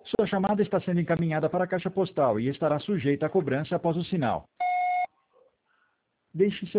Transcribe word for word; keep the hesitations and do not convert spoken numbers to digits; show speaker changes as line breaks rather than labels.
Sua chamada está sendo encaminhada para a caixa postal e estará sujeita à cobrança após o sinal. Deixe seu